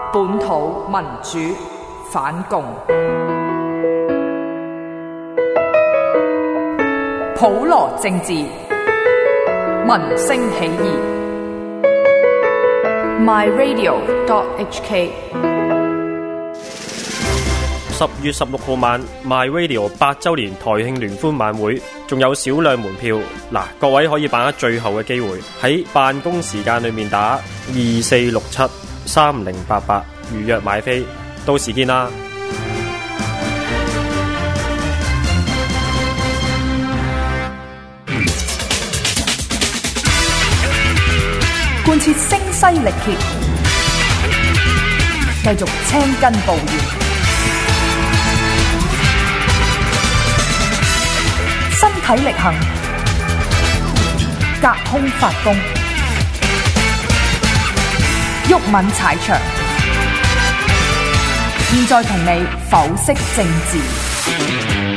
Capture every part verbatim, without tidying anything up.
本土民主反共，普羅政治，民聲起義。My Radio dot H K。 十月十六號晚 My Radio 八周年台慶聯歡晚會，仲有少量門票。嗱，各位可以把握最後嘅機會，喺辦公時間裏面打二四六七三零八八預約買飛，到時見啦！ 貫徹聲嘶力竭，繼續青筋暴現，身體力行，隔空發功，毓民踩場。現在同你剖析政治。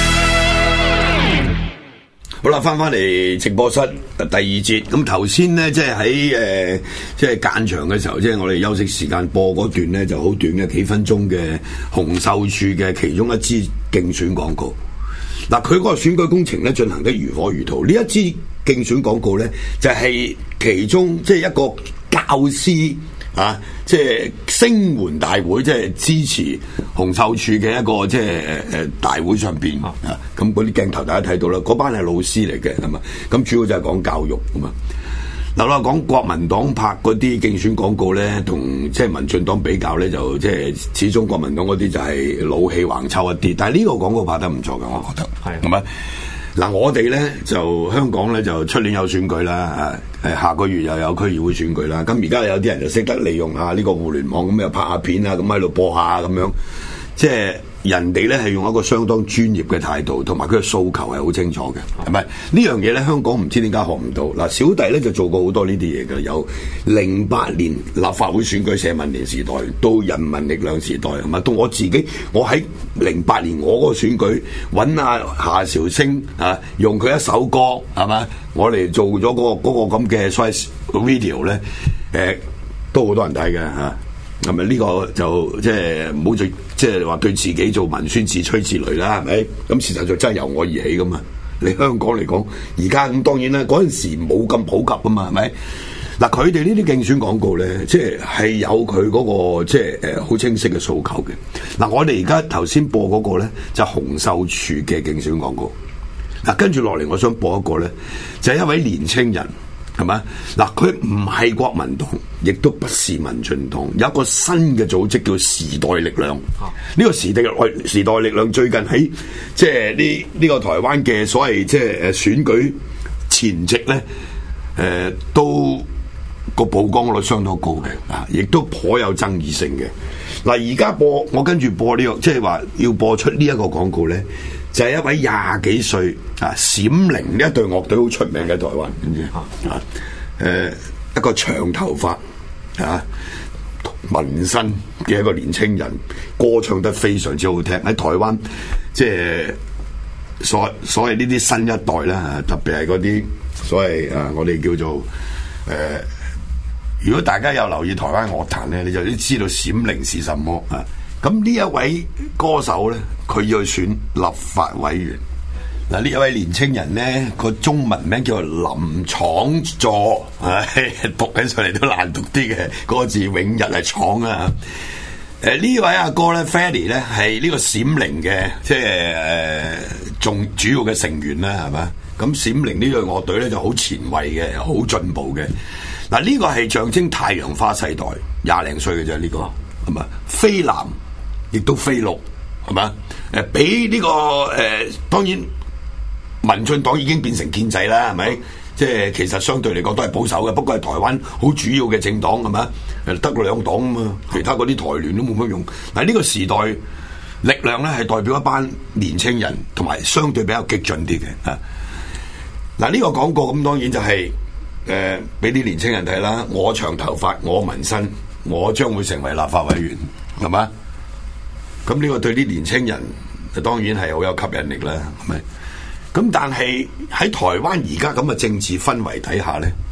好啦，翻翻嚟直播室第二節。咁頭先咧，即係喺誒，即係間場嘅時候，即係我哋休息時間播嗰段咧，就好短嘅幾分鐘嘅洪秀柱嘅其中一支競選廣告。嗱，佢嗰個選舉工程咧進行得如火如荼。呢一支競選廣告咧，就係、是、其中即係一個教師啊，即係聲援大會，即係支持洪秀柱嘅一個即係誒誒大會上邊啊。咁嗰啲鏡頭大家睇到啦，嗰班係老師嚟嘅，係嘛？咁主要就係講教育啊嘛。嗱，我講國民黨拍嗰啲競選廣告咧，同即係民進黨比較咧，就即係始終國民黨嗰啲就係老氣橫秋一啲。但係呢個廣告拍得唔錯嘅，我覺得係，係咪？嗱，我哋咧就香港咧就出年有選舉啦，誒誒下個月又有區議會選舉啦。咁而家有啲人就識得利用下呢個互聯網，咁又拍下片啊，咁喺度播下咁樣，即係人哋咧係用一個相當專業嘅態度，同埋佢嘅訴求係好清楚嘅，係咪？呢樣嘢咧香港唔知點解學唔到。嗱，小弟咧就做過好多呢啲嘢嘅，由零八年立法會選舉社民連時代到人民力量時代，係咪？到我自己，我喺零八年我嗰個選舉揾阿夏韶聲啊，用佢一首歌係咪？我哋做咗嗰、嗰個嗰、嗰個咁嘅所謂 video 咧，誒都好多人睇嘅嚇。係咪呢個就即係唔好做，即係話對自己做文宣自吹自擂啦，係咪？咁事實上真係由我而起噶嘛。你香港嚟講，而家咁當然啦，嗰陣時冇咁普及噶嘛，係咪？嗱，佢哋呢啲競選廣告咧，即係係有佢嗰、嗰個即係誒好清晰嘅訴求嘅。嗱，我哋而家頭先播嗰個咧就係、洪秀柱嘅競選廣告。嗱，跟住落嚟，我想播一個咧，就係、係、一位年青人。係咪？嗱，佢唔係國民黨，亦都不是民進黨，有一個新嘅組織叫時代力量。呢、啊、個時代時代力量最近喺即係呢呢個台灣嘅所謂即係誒選舉前夕咧，誒、呃、都個曝光率相當高嘅，啊，亦都頗有爭議性嘅。嗱、啊，而家播我跟住播呢、這個，即係話要播出呢一個廣告咧。就係一位廿幾歲啊，閃靈呢一隊樂隊好出名嘅台灣，知唔知啊？誒、呃，一個長頭髮啊，紋身嘅一個年青人，歌唱得非常之好聽。喺台灣，即係所所謂呢啲新一代啦，特別係嗰啲所謂啊，我哋叫做誒、呃，如果大家有留意台灣樂壇咧，你就都知道閃靈是什麼啊。咁呢一位歌手咧，佢要去選立法委員。嗱，呢一位年青人咧，個中文名叫做林昶佐，唉，讀起上嚟都難讀啲嘅，嗰、那個字永日係昶啊。誒、呃，呢位阿哥咧 Freddy 咧係呢個閃靈嘅，即係誒，仲、呃、主要嘅成員啦，係嘛？咁閃靈呢隊樂隊咧就好前衛嘅，好進步嘅。嗱，呢個係象徵太陽花世代，廿零歲嘅啫，呢、這個係嘛？非藍。亦都非綠，係嘛？誒，俾呢個誒、呃，當然民進黨已經變成建制啦，係咪？即係其實相對嚟講都係保守嘅，不過係台灣好主要嘅政黨，係嘛？誒，得兩黨啊嘛，其他嗰啲台聯都冇乜用。嗱，呢個時代力量咧係代表一班年青人，同埋相對比較激進啲嘅啊。嗱，呢個廣告咁當然就係誒俾啲年青人睇啦。我長頭髮，我紋身，我將會成為立法委員，係嘛？咁呢個對啲年青人當然係好有吸引力啦，係咪？咁但係喺台灣而家咁嘅政治氛圍底下咧，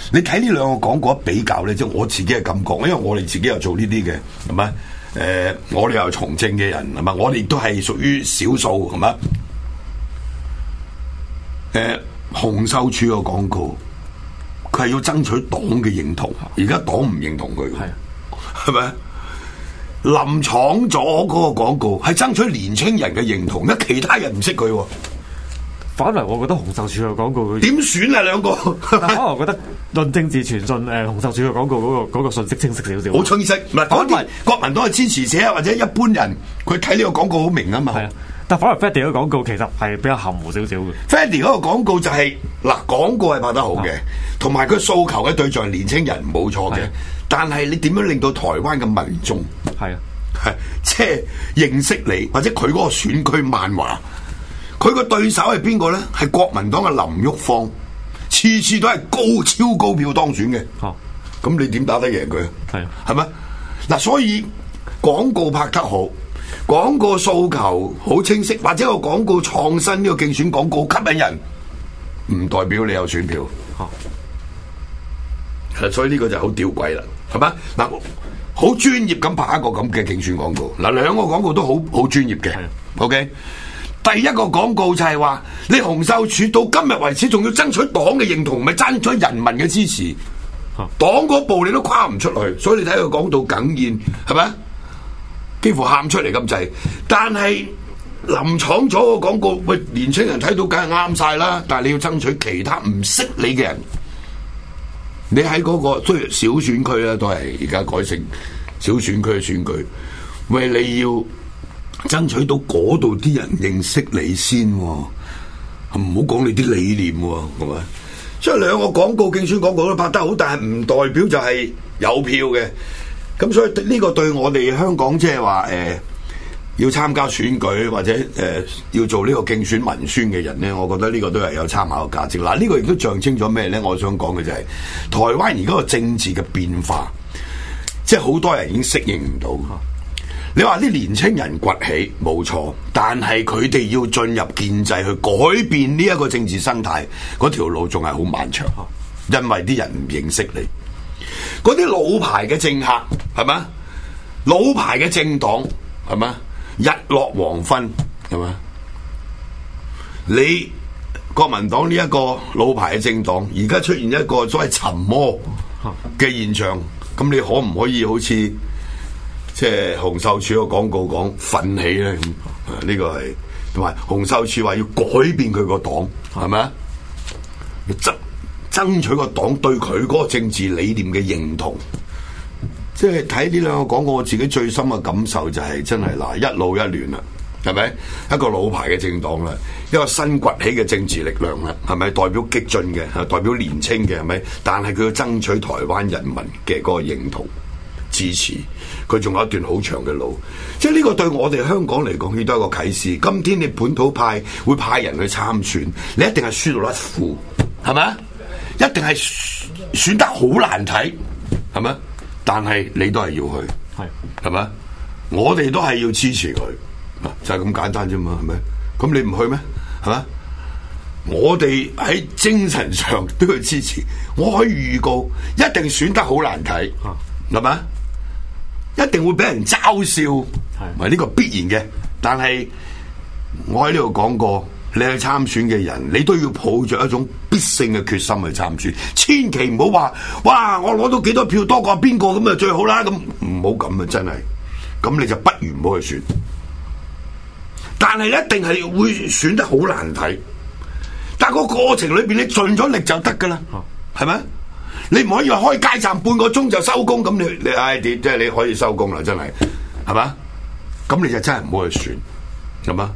你睇呢兩個廣告一比較咧，即係我自己嘅感覺，因為我哋自己又做呢啲嘅，係咪？誒、呃，我哋又係從政嘅人，係咪？我哋都係屬於少數，係咪？誒、呃，洪秀柱嘅廣告，佢係要爭取黨嘅認同，而家黨唔認同佢，係係咪？林廠咗嗰個廣告係爭取年青人嘅認同，因為其他人唔識佢。 反嚟，我覺得洪秀柱嘅廣告佢點選啊？兩個， 可能我覺得論政治傳信誒，洪秀柱嘅廣告嗰、那個嗰、那個信息清晰少少， 好清晰。唔係嗰啲國民黨嘅支持者或者一般人，佢睇呢個廣告好明啊嘛。係啊， 但反而 Freddy 嘅廣告其實係比較含糊少少嘅。 Freddy 嗰個廣告就係、是、嗱，廣告係拍得好嘅，同埋佢訴求嘅對象係年青人冇錯嘅。但係你點樣令到台灣嘅民眾係啊， 係即係認識你，或者佢嗰個選區萬華？佢個對手係邊個咧？係國民黨嘅林旭芳，次次都係高超高票當選嘅。哦，咁你點打得贏佢？係係咪？嗱，所以廣告拍得好，廣告訴求好清晰，或者個廣告創新呢個競選廣告吸引人，唔代表你有選票。哦，所以呢個就好吊詭啦，係咪？嗱，好專業咁拍一個咁嘅競選廣告。嗱，兩個廣告都好好專業嘅。OK。第一個廣告就係話，你洪秀柱到今日為止仲要爭取黨嘅認同，唔係爭取人民嘅支持。黨嗰步你都跨唔出去，所以你睇佢講到哽咽，係咪？幾乎喊出嚟咁滯。但係林廠咗個廣告，喂，年青人睇到梗係啱晒啦。但係你要爭取其他唔識你嘅人，你喺嗰、嗰個雖然小選區啦，都係而家改成小選區嘅選舉，喂，你要爭取到嗰度啲人認識你先、哦，唔好講你啲理念、哦，係咪？所以兩個廣告競選廣告都拍得好，但係唔代表就係有票嘅。咁所以呢個對我哋香港即係話誒要參加選舉或者誒、呃、要做呢個競選文宣嘅人咧，我覺得呢個都係有參考嘅價值。嗱，呢個亦都象徵咗咩咧？我想講嘅就係、是、台灣而家個政治嘅變化，即係好多人已經適應唔到。你話啲年青人崛起冇錯，但係佢哋要進入建制去改變呢一個政治生態，嗰條路仲係好漫長，因為啲人唔認識你。嗰啲老牌嘅政客係咪？老牌嘅政黨係咪？日落黃昏係咪？你國民黨呢一個老牌嘅政黨，而家出現一個所謂沉沒嘅現象，咁你可唔可以好似即係洪秀柱個廣告講奮起咧？呢、這個係同埋洪秀柱話要改變佢個黨，係咪啊？要爭爭取個黨對佢嗰個政治理念嘅認同。即係睇呢兩個廣告，我自己最深嘅感受就係、是、真係嗱，一老一亂啦，係咪？一個老牌嘅政黨啦，一個新崛起嘅政治力量啦，係咪？代表激進嘅，係代表年青嘅，係咪？但係佢要爭取台灣人民嘅嗰個認同支持，佢仲有一段好長嘅路。即係呢個對我哋香港嚟講，亦都係一個啟示。今天你本土派會派人去參選，你一定係輸到甩褲，係咪？一定係選得好難睇，係咪？但係你都係要去，係係咪？我哋都係要支持佢，就係、是、咁簡單啫嘛，係咪？咁你唔去咩？係咪？我哋喺精神上都要支持。我可以預告，一定選得好難睇，係咪？一定會俾人嘲笑，係呢個必然嘅。但係我喺呢度講過，你去參選嘅人，你都要抱着一種必勝嘅決心去參選，千祈唔好話，哇！我攞到幾多票多過邊個咁就最好啦，咁唔好咁啊！真係，咁你就不如唔好去選。但係一定係會選得好難睇，但係個過程裏邊你盡咗力就得噶啦，係咪？你唔可以話開街站半個鐘就收工，咁你你唉，即係你可以收工啦，真係，係嘛？咁你就真係唔好去選，係嘛？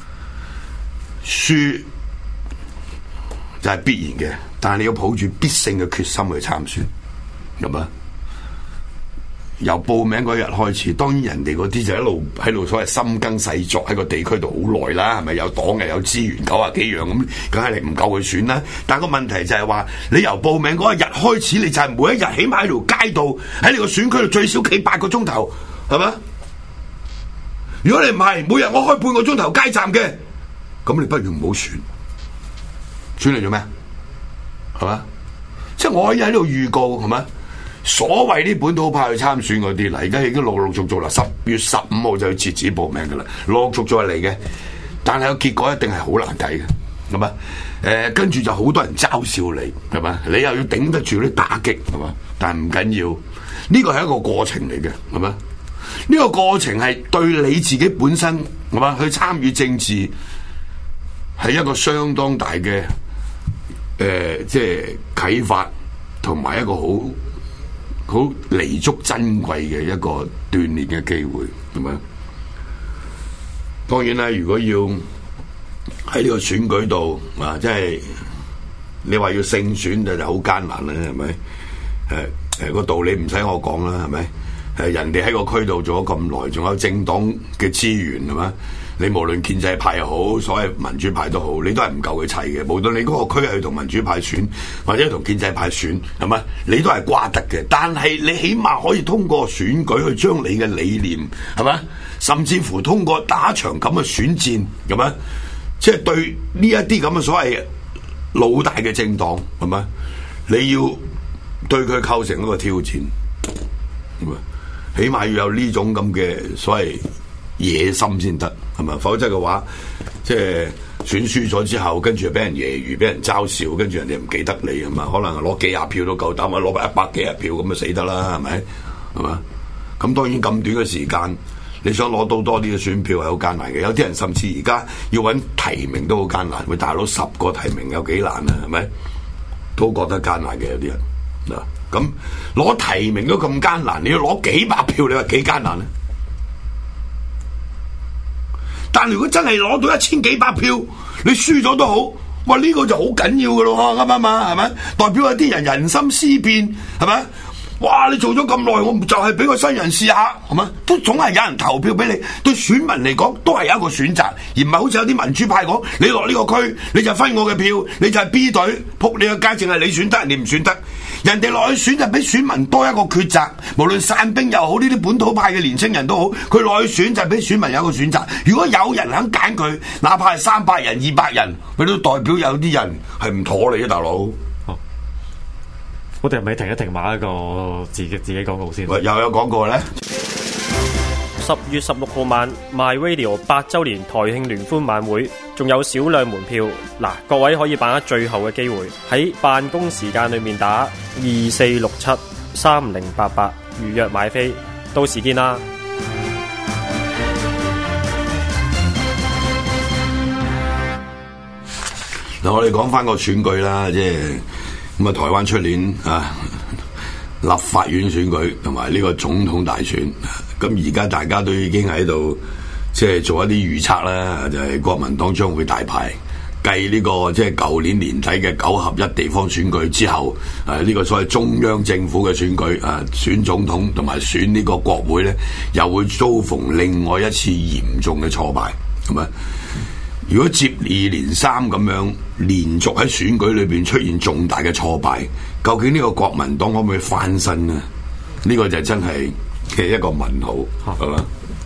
輸就係必然嘅，但係你要抱住必勝嘅決心去參選，係嘛？由報名嗰日開始，當然人哋嗰啲就一路喺度所謂深耕細作喺個地區度好耐啦，係咪？有黨嘅有資源九啊幾樣咁，梗係你唔夠佢選啦。但個問題就係話，你由報名嗰一日開始，你就係每一日起碼喺條街度喺你個選區度最少企八個鐘頭，係嘛？如果你唔係每日我開半個鐘頭街站嘅，咁你不如唔好選，選嚟做咩？係嘛？ 即係我可以喺度預告係咪？所謂啲本土派去參選嗰啲，嗱而家已經陸陸續續啦，十月十五號就要截止報名噶啦，陸陸續續嚟嘅。但係個結果一定係好難睇嘅，係嘛？誒、呃，跟住就好多人嘲笑你，係嘛？你又要頂得住啲打擊，係嘛？但係唔緊要，呢個係一個過程嚟嘅，係嘛？呢、這個過程係對你自己本身，係嘛？去參與政治係一個相當大嘅誒、呃，即係啟發，同埋一個好好彌足珍貴嘅一個鍛煉嘅機會，係嘛？當然啦，如果要喺呢個選舉度啊，即係你話要勝選就就好艱難啦，係咪？誒誒個道理唔使我講啦，係咪？誒人哋喺個區度做咗咁耐，仲有政黨嘅資源係嘛？你無論建制派又好，所謂民主派都好，你都係唔夠佢砌嘅。無論你嗰個區係同民主派選，或者同建制派選，係嘛？你都係瓜得嘅。但係你起碼可以通過選舉去將你嘅理念係嘛？甚至乎通過打一場咁嘅選戰，係嘛？即係對呢一啲咁嘅所謂老大嘅政黨，係嘛？你要對佢構成一個挑戰，係嘛？起碼要有呢種咁嘅所謂野心先得，係咪？否則嘅話，即係選輸咗之後，跟住俾人揶揄，俾人嘲笑，跟住人哋唔記得你，係嘛？可能攞幾廿票都夠膽，或者攞埋一百幾廿票咁就死得啦，係咪？係嘛？咁當然咁短嘅時間，你想攞到多啲嘅選票係好艱難嘅。有啲人甚至而家要揾提名都好艱難，喂大佬十個提名有幾難啊？係咪？都覺得艱難嘅有啲人嗱。咁攞提名都咁艱難，你要攞幾百票，你話幾艱難咧？但如果真係攞到一千幾百票，你輸咗都好，哇！呢、這個就好緊要噶咯，啱唔啱啊？係咪？代表有啲人人心思變，係咪？哇！你做咗咁耐，我就係俾個新人試下，係咪？都總係有人投票俾你，對選民嚟講都係有一個選擇，而唔係好似有啲民主派講，你落呢個區你就分我嘅票，你就係 B 隊，撲你個街，淨係你選得，人哋唔選得。人哋落去選就俾選民多一個抉擇，無論散兵又好，呢啲本土派嘅年青人都好，佢落去選就俾選民有一個選擇。如果有人肯揀佢，哪怕係三百人、二百人，佢都代表有啲人係唔妥你啊，大佬。 哦，我哋係咪停一停埋一個自己自己廣告先？ 喂，又有廣告咧。 十月十六號晚 My Radio 八周年台慶聯歡晚會，仲有少量門票，嗱，各位可以把握最後嘅機會，喺辦公時間裏面打二四六七三零八八預約買飛，到時見啦。 嗱，我哋講翻個選舉啦，即係咁啊，台灣出年啊立法院選舉同埋呢個總統大選。咁而家大家都已經喺度即係做一啲預測啦，就係、是、國民黨將會大敗，繼呢、這個即係舊年年底嘅九合一地方選舉之後，誒、啊、呢、這個所謂中央政府嘅選舉，啊選總統同埋選呢個國會咧，又會遭逢另外一次嚴重嘅挫敗，係咪？如果接二連三咁樣連續喺選舉裏邊出現重大嘅挫敗，究竟呢個國民黨可唔可以翻身呢？呢、這個就真係嘅一個問號，係嘛？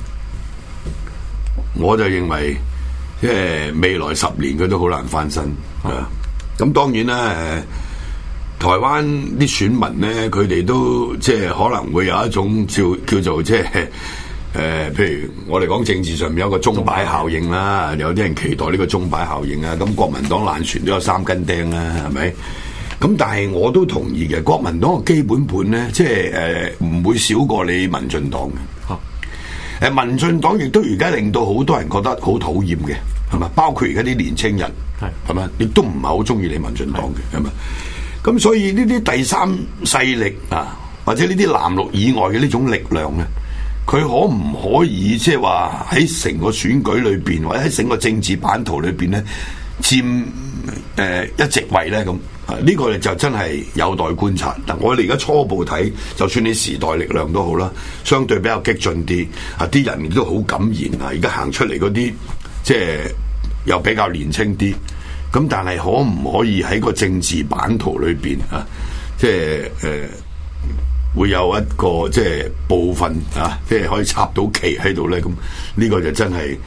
我就認為，即係未來十年佢都好難翻身啊！咁當然啦，誒，台灣啲選民咧，佢哋都即係可能會有一種叫叫做即係誒，譬如我哋講政治上面有一個鐘擺效應啦，有啲人期待呢個鐘擺效應啊。咁國民黨爛船都有三根釘啦，係咪？咁但係我都同意嘅，國民黨嘅基本盤咧，即係誒唔會少過你民進黨嘅。誒、啊，民進黨亦都而家令到好多人覺得好討厭嘅，係嘛？包括而家啲年青人，係係嘛？亦都唔係好中意你民進黨嘅，係嘛？咁所以呢啲第三勢力啊，或者呢啲藍綠以外嘅呢種力量咧，佢可唔可以即係話喺成個選舉裏邊，或者喺整個政治版圖裏邊咧，佔誒、呃、一席位咧咁？呢、啊這個就真係有待觀察。但我哋而家初步睇，就算你時代力量都好啦，相對比較激進啲，啊啲人亦都好敢言啊！而家行出嚟嗰啲，即係又比較年輕啲。咁但係可唔可以喺個政治版圖裏邊啊，即係誒、呃、會有一個即係部分啊，即係可以插到旗喺度咧？咁呢個就真係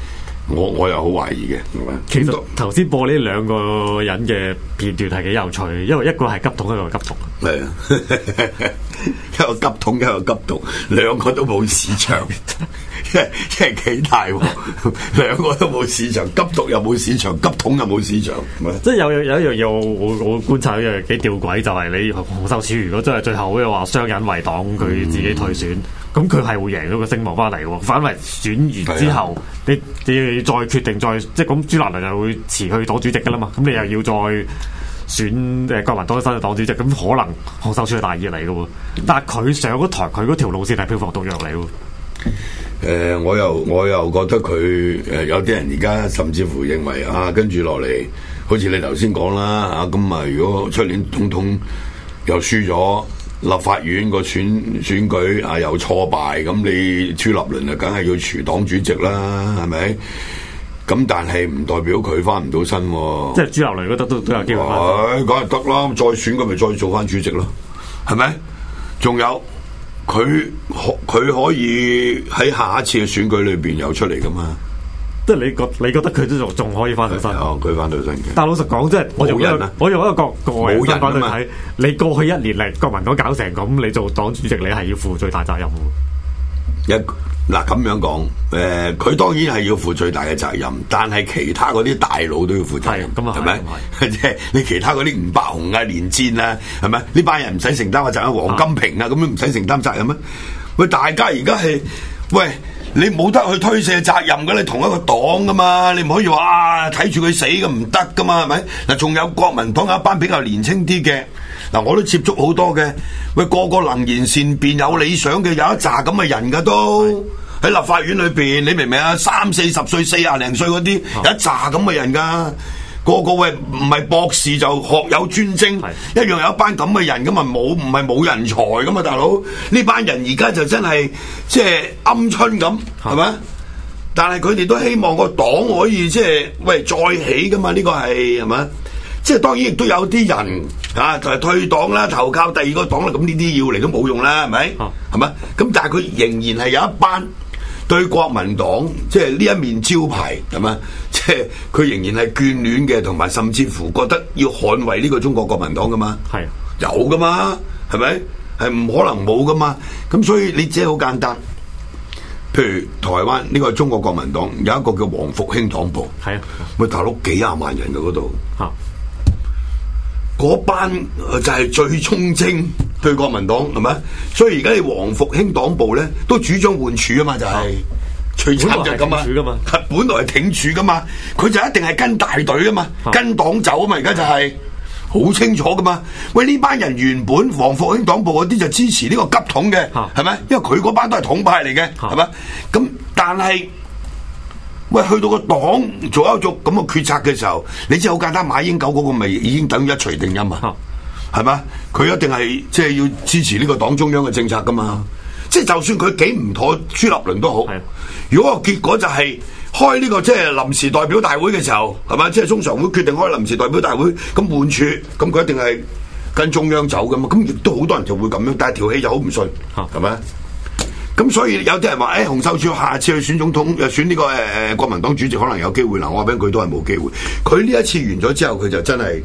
我我又好懷疑嘅。 其實頭先播呢兩個人嘅片段係幾有趣，因為一個係急統，一個係急毒。 係啊，一個急統，一個急毒，兩個都冇市場，即係即係幾大喎？兩個都冇市場，急毒又冇市場，急統又冇市場。 即係有有一樣嘢我我我觀察一樣幾吊詭，就係、是、你洪秀柱如果真係最後嘅話雙人為黨，佢自己退選。咁佢係會贏咗個聲望翻嚟喎，反為選完之後，啊、你你再決定再即係咁，朱立倫又會辭去黨主席噶啦嘛，咁你又要再選誒國民黨新嘅黨主席，咁可能洪秀柱係大熱嚟嘅喎，但係佢上嗰台，佢嗰條路線係票房毒藥嚟喎。 誒、呃，我又我又覺得佢誒、呃、有啲人而家甚至乎認為啊，跟住落嚟，好似你頭先講啦嚇，咁啊，如果出年總統又輸咗。立法院個選選舉啊又挫敗，咁你朱立倫啊梗係要除黨主席啦，係咪？咁但係唔代表佢翻唔到身， 即係朱立倫覺得都都有機會翻。 係，梗係得啦，再選佢咪再做翻主席咯，係咪？仲有佢佢可以喺下一次嘅選舉裏邊又出嚟噶嘛？ 即係你覺你覺得佢都仲仲可以翻到身？ 哦，佢翻到身嘅。 但係老實講，即係我用一個、啊、我用一個角度嘅身份去睇，你過去一年嚟國民黨搞成咁，你做黨主席，你係要負最大責任喎。 一嗱咁樣講，誒、呃，佢當然係要負最大嘅責任，但係其他嗰啲大佬都要負責任， 咁啊係咪？即係你其他嗰啲吳伯雄啊、連戰啊，係咪？呢班人唔使承擔個責任，王金平啊，咁樣唔使承擔責任咩？喂，大家而家係喂。你冇得去推卸責任噶，你同一個黨噶嘛，你唔可以話啊睇住佢死咁唔得噶嘛，係咪？嗱，仲有國民黨有一班比較年輕啲嘅，嗱，我都接觸好多嘅，喂，個個能言善辯有理想嘅，有一紮咁嘅人噶都喺立法院裏邊，你明唔明啊？三四十歲、四廿零歲嗰啲，有一紮咁嘅人噶。個個喂唔係博士就學有專精，一樣有一班咁嘅人咁啊，冇唔係冇人才咁嘛，大佬呢班人而家就真係即係鵪鶉咁，係咪？但係佢哋都希望個黨可以即係喂再起噶嘛？呢個係係咪？即係當然亦都有啲人啊，就係退黨啦，投靠第二個黨啦，咁呢啲要嚟都冇用啦，係咪？係咪？咁但係佢仍然係有一班。對國民黨即係呢一面招牌係嘛，即係佢仍然係眷戀嘅，同埋甚至乎覺得要捍衛呢個中國國民黨噶嘛，係有噶嘛，係咪？係唔可能冇噶嘛，咁所以你只係好簡單。譬如台灣呢個中國國民黨有一個叫黃復興黨部，係啊，喂大佬幾廿萬人嘅嗰度，嗰班就係最忠貞對國民黨係咪？所以而家你黃復興黨部咧都主張換柱啊嘛，就係最慘就係咁啊！本來係挺柱噶嘛，佢就一定係跟大隊啊嘛，啊跟黨走啊嘛，而家就係、是、好清楚噶嘛。喂，呢班人原本黃復興黨部嗰啲就支持呢個急統嘅，係咪、啊？因為佢嗰班都係統派嚟嘅，係咪、啊？咁但係。喂，去到個黨做一做咁嘅決策嘅時候，你知好簡單，馬英九嗰個咪已經等於一錘定音啊，係嘛？佢一定係即係要支持呢個黨中央嘅政策噶嘛，啊、即係就算佢幾唔妥朱立倫都好，如果個結果就係開呢個即係臨時代表大會嘅時候，係嘛？即係中常會決定開臨時代表大會，咁換處，咁佢一定係跟中央走噶嘛，咁亦都好多人就會咁樣，但係條氣就好唔順，係咪？咁所以有啲人話，誒、哎，洪秀柱下次去選總統，又選呢、這個誒誒、呃、國民黨主席，可能有機會。嗱，我話俾佢都係冇機會。佢呢一次完咗之後，佢就真係誒、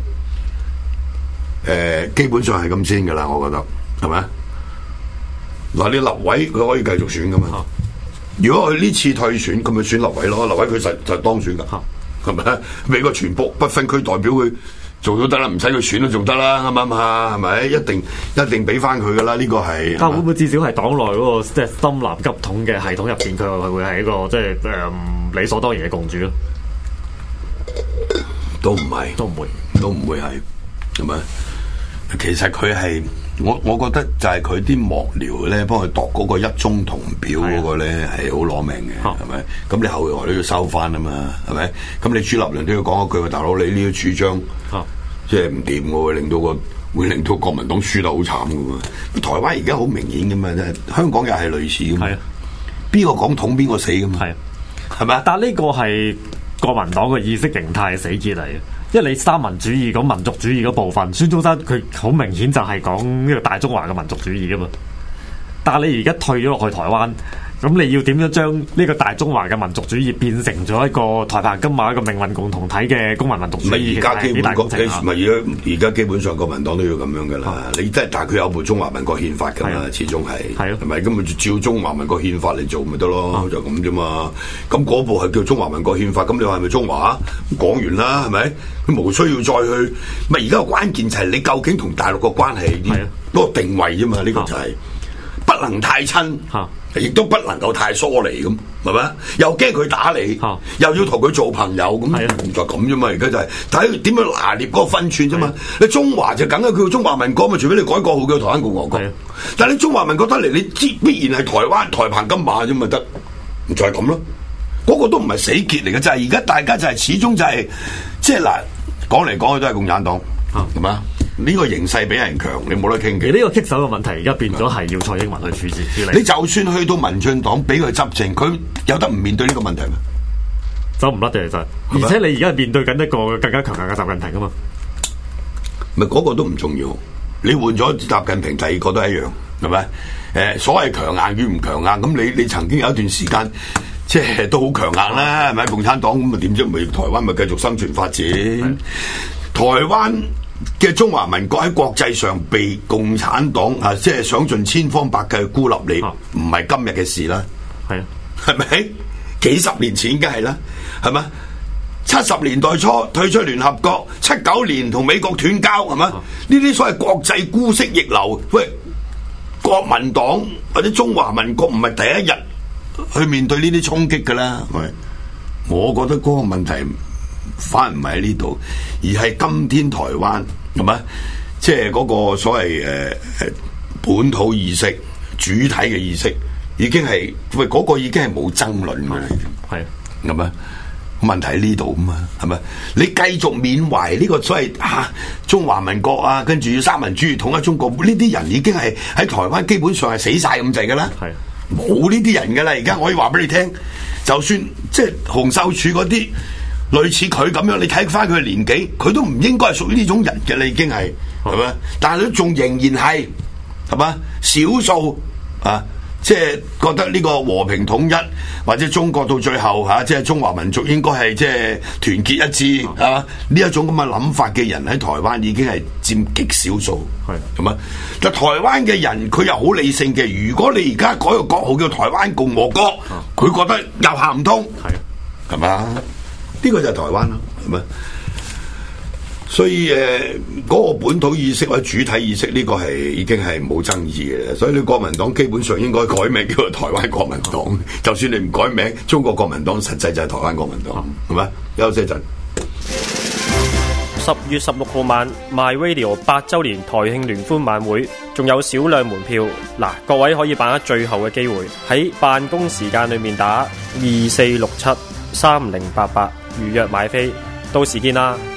呃，基本上係咁先噶啦。我覺得係咪？嗱，你立委佢可以繼續選噶嘛？啊、如果佢呢次退選，佢咪選立委咯？立委佢實就當選噶，係咪、啊？美國全部不分區代表佢。做都得啦，唔使佢選都仲得啦，啱唔啱啊？係咪？一定一定俾翻佢噶啦，呢、這個係。但會唔會至少係黨內嗰、那個即係深藍急統嘅系統入邊，佢係會係一個即係誒理所當然嘅共主咯？都唔係，都唔會，都唔會係，係咪？其實佢係我我覺得就係佢啲幕僚咧，幫佢度嗰個一中同表嗰個咧係好攞命嘅，係咪？咁你後來都要收翻啊嘛，係咪？咁你朱立倫都要講一句話，大佬你呢啲主張。即係唔掂嘅，會令到個會令到國民黨輸得好慘嘅喎。台灣而家好明顯嘅嘛，香港又係類似嘅嘛。邊個講統邊個死嘅嘛？係係咪啊？但係呢個係國民黨嘅意識形態死結嚟嘅，因為你三民主義講民族主義嗰部分，孫中山佢好明顯就係講呢個大中華嘅民族主義嘅嘛。但係你而家退咗落去台灣， 咁你要點樣將呢個大中華嘅民族主義變成咗一個台澎金馬一個命運共同體嘅公民民族主義？ 咪而家基本大工程啊！ 咪而家而家基本上國民黨都要咁樣噶啦。 啊、 你即係但係佢有部中華民國憲法噶嘛， 啊、 始終係係咯， 係咪咁咪照中華民國憲法嚟做咪得咯？啊、就咁啫嘛。咁嗰部係叫中華民國憲法，咁你話係咪中華？講完啦，係咪？佢無需要再去。咪而家個關鍵就係你究竟同大陸個關係嗰個定位啫嘛？呢、呢個就係、是、不能太親。啊亦都不能夠太疏離咁，係咪？又驚佢打你，啊、又要同佢做朋友咁，的就咁啫嘛。而家就係睇點樣拿捏嗰個分寸啫嘛。的你中華就梗係叫中華民國嘛，除非你改國號叫台灣共和國。的但係你中華民國得嚟，你知必然係台灣台澎金馬啫嘛，得就係咁咯。嗰、那個都唔係死結嚟嘅，就係而家大家就係、是、始終就係、是、即係嗱，講嚟講去都係共產黨，係嘛、啊？呢個形勢比人強，你冇得傾嘅。 呢個棘手嘅問題，而家變咗係要蔡英文去處置。 你就算去到民進黨俾佢執政，佢有得唔面對呢個問題咩？ 走唔甩嘅其實，而且你而家係面對緊一個更加強硬嘅習近平啊嘛。 咪嗰個都唔重要，你換咗習近平，第二個都一樣，係咪？誒，所謂強硬與唔強硬，咁你你曾經有一段時間，即係都好強硬啦，係咪？共產黨咁啊點啫？咪台灣咪繼續生存發展？台灣嘅中華民國喺國際上被共產黨啊，即係想盡千方百計去孤立你，唔係、啊、今日嘅事啦，係啊，係咪？幾十年前梗係啦，係咪？七十年代初退出聯合國，七九年同美國斷交，係咪？呢啲、啊、所謂國際姑息逆流，喂，國民黨或者中華民國唔係第一日去面對呢啲衝擊噶啦，喂，我覺得嗰個問題。反而唔係喺呢度，而係今天台灣係咪？即係嗰個所謂誒誒、呃、本土意識、主體嘅意識，已經係喂嗰個已經係冇爭論嘅啦，係係咪？問題喺呢度啊嘛，係咪？你繼續緬懷呢個所謂啊中華民國啊，跟住要三民主義統一中國，呢啲人已經係喺台灣基本上係死晒咁滯噶啦，係冇呢啲人噶啦。而家我可以話俾你聽，就算即係洪秀柱嗰啲。類似佢咁樣，你睇翻佢嘅年紀，佢都唔應該係屬於呢種人嘅啦，已經係係咪？但係都仲仍然係係嘛少數啊，即係覺得呢個和平統一或者中國到最後嚇，即係中華民族應該係即係團結一致啊！呢一種咁嘅諗法嘅人喺台灣已經係佔極少數，係係嘛？但台灣嘅人佢又好理性嘅，如果你而家改個國號叫台灣共和國，佢覺得又行唔通，係係嘛？呢個就係台灣咯，係咪？所以誒，嗰、呃那個本土意識或者主體意識呢個係已經係冇爭議嘅，所以你國民黨基本上應該改名叫做台灣國民黨。就算你唔改名，中國國民黨實際就係台灣國民黨，係咪？休息一陣。 十月十六號晚 My Radio 八週年台慶聯歡晚會，仲有少量門票，嗱，各位可以把握最後嘅機會，喺辦公時間裏面打二四六七三零八八預約買飛，到時見啦。